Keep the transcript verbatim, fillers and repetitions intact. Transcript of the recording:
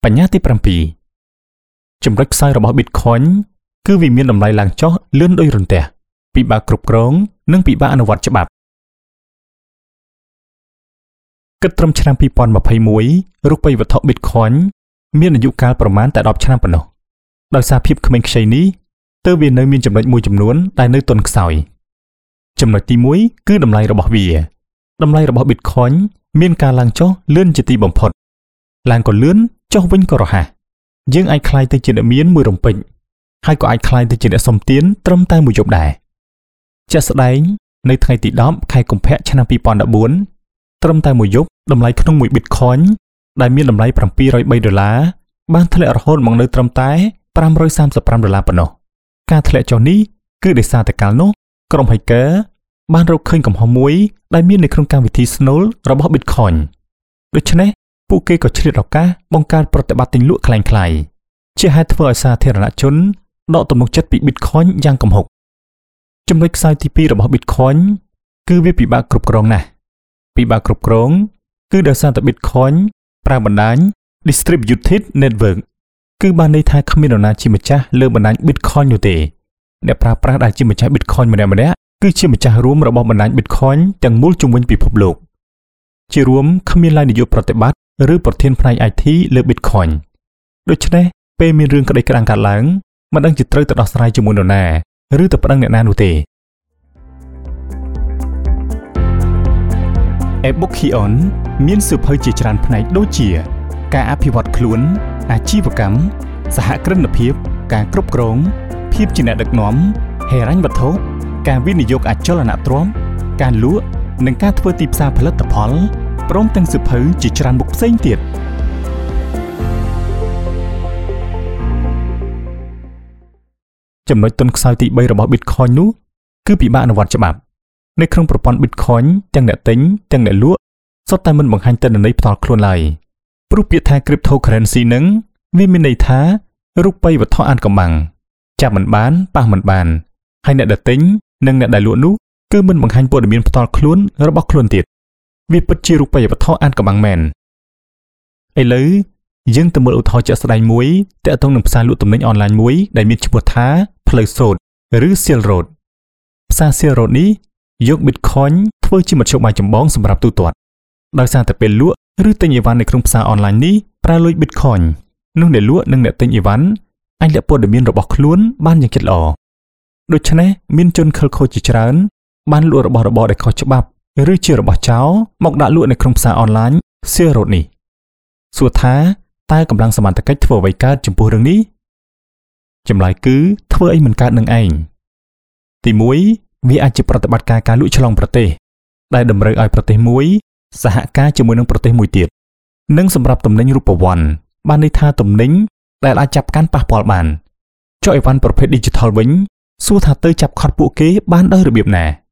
បញ្ញាទីប្រាំពីរចំណុចខ្សោយរបស់ Bitcoin គឺវាមានតម្លៃឡើងចុះលឿនដូចរន្ទះពិបាកគ្រប់គ្រងនិងពិបាកអនុវត្តច្បាប់គិតត្រឹមឆ្នាំពីរពាន់ម្ភៃមួយរូបិយវត្ថុ Bitcoin មានអាយុកាលប្រមាណតែដប់ឆ្នាំប៉ុណ្ណោះដោយសារភាពក្មេងខ្ចីនេះទើបវានៅមានចំណុចមួយចំនួនដែលនៅទន់ខ្សោយចំណុចទីមួយគឺតម្លៃរបស់វាតម្លៃរបស់ Bitcoin មានការឡើងចុះលឿនជាទីបំផុតឡើងក៏លឿនចុះវិញក៏រហ័សយើងអាចក្លាយទៅជាអ្នកមានមួយរំពេចហើយក៏អាចក្លាយទៅជាអ្នកសុំទានត្រឹមតែមួយយប់ដែរជាក់ស្ដែងនៅថ្ងៃទីដប់ខែកុម្ភៈឆ្នាំពីរពាន់ដប់បួនត្រឹមតែមួយយប់តម្លៃក្នុងមួយ Bitcoin ដែលមានតម្លៃប្រាំពីររយបីដុល្លារបានធ្លាក់រហូតមកនៅត្រឹមតែប្រាំរយសាមសិបប្រាំដុល្លារប៉ុណ្ណោះការធ្លាក់ចុះនេះគឺដោយសារតែកាលនោះក្រុម hacker បានរកឃើញកំហុសមួយដែលមាននៅក្នុងកម្មវិធីស្នូលរបស់ Bitcoin ដូច្នេះពួកគេក៏ឆ្លៀតឱកាសបង្កើតប្រតិបត្តិទិញលក់คล้ายៗជាហេតុធ្វើឲ្យសាធារណជនដកទំនុកចិត្តពី Bitcoin យ៉ាងគំហុកចំណុចខ្សោយទីពីររបស់ Bitcoin គឺវាពិបាកគ្រប់គ្រងណាស់ពិបាកគ្រប់គ្រងគឺដោយសារតែ Bitcoin ប្រើបណ្ដាញ Distributed Network គឺបានន័យថាគ្មាននរណាជាម្ចាស់លើបណ្ដាញ Bitcoin នោះទេអ្នកប្រើប្រាស់ដែលជាម្ចាស់ Bitcoin ម្នាក់ម្នាក់គឺជាម្ចាស់រួមរបស់បណ្ដាញ Bitcoin ទាំងមូលជុំវិញពិភពលោកជារួមគ្មានឡើយនាយកប្រតិបត្តិឬប្រធានផ្នែក ไอ ที លើ Bitcoin ដូច្នេះពេលមានរឿងក្តីក្តាំងកើតឡើងមិនដឹងជាត្រូវទៅដោះស្រាយជាមួយនរណាឬទៅប្តឹងអ្នកណានោះទេ Ebookion មានសៀវភៅជាច្រើនផ្នែកដូចជាការអភិវឌ្ឍខ្លួនអាជីវកម្មសហគ្រិនភាពការគ្រប់គ្រងភាពជាអ្នកដឹកនាំហិរញ្ញវត្ថុការវិនិយោគអចលនទ្រព្យការលក់និងការធ្វើទីផ្សារផលិតផលព្រមទាំងសៀវភៅជាច្រើនមុខផ្សេងទៀតចំណុចទន់ខ្សោយទីបីរបស់ Bitcoin នោះគឺពិបាកអនុវត្តច្បាប់នៅក្នុងប្រព័ន្ធ Bitcoin ទាំងអ្នកទិញទាំងអ្នកលក់សុទ្ធតែមិនបង្ហាញទិន្នន័យផ្ទាល់ខ្លួនឡើយព្រោះពាក្យថា Cryptocurrency នឹងវាមានន័យថារូបិយវត្ថុអានកំបាំងចាប់មិនបានប៉ះមិនបានហើយអ្នកដែលទិញនិងអ្នកដែលលក់នោះគឺមិនបង្ហាញព័ត៌មានផ្ទាល់ខ្លួនរបស់ខ្លួនទៀតវាពិតជារូបិយវត្ថុអានកំបាំងមែនឥឡូវយើងទៅមើលឧទាហរណ៍ជាក់ស្ដែងមួយទាក់ទងនឹងផ្សារលក់ទំនិញអនឡាញមួយដែលមានឈ្មោះថាផ្លូវសូត្រឬ Silk Road ផ្សារ Silk Road នេះយក Bitcoin ធ្វើជាមធ្យោបាយចម្បងសម្រាប់ទូទាត់ដោយសារតែពេលលក់ឬទិញអីវ៉ាន់នៅក្នុងផ្សារអនឡាញនេះប្រើលុយ Bitcoin នោះអ្នកលក់និងអ្នកទិញអីវ៉ាន់អាចលាក់ព័ត៌មានរបស់ខ្លួនបានយ៉ាងចិត្តល្អដូច្នេះមានជនខិលខូចជាច្រើនបានលក់របស់របរដែលខុសច្បាប់ឬជារបស់ចោរមកដាក់លក់នៅក្នុងផ្សារអនឡាញ Silk Road នេះសួរថាតើកម្លាំងសមត្ថកិច្ចធ្វើអ្វីកើតចំពោះរឿងនេះចម្លើយគឺធ្វើអីមិនកើតនឹងឯងទីមួយវាអាចជាប្រតិបត្តិការការលក់ឆ្លងប្រទេសដែលតម្រូវឲ្យប្រទេសមួយសហការជាមួយនឹងប្រទេសមួយទៀតនិងសម្រាប់ទំនិញរូបវ័ន្តបានន័យថាទំនិញដែលអាចចាប់កាន់ប៉ះពាល់បានចុះអីវ៉ាន់ប្រភេទ Digital វិញសួរថាទៅចាប់ខត់ពួកគេបានដោយរបៀបណា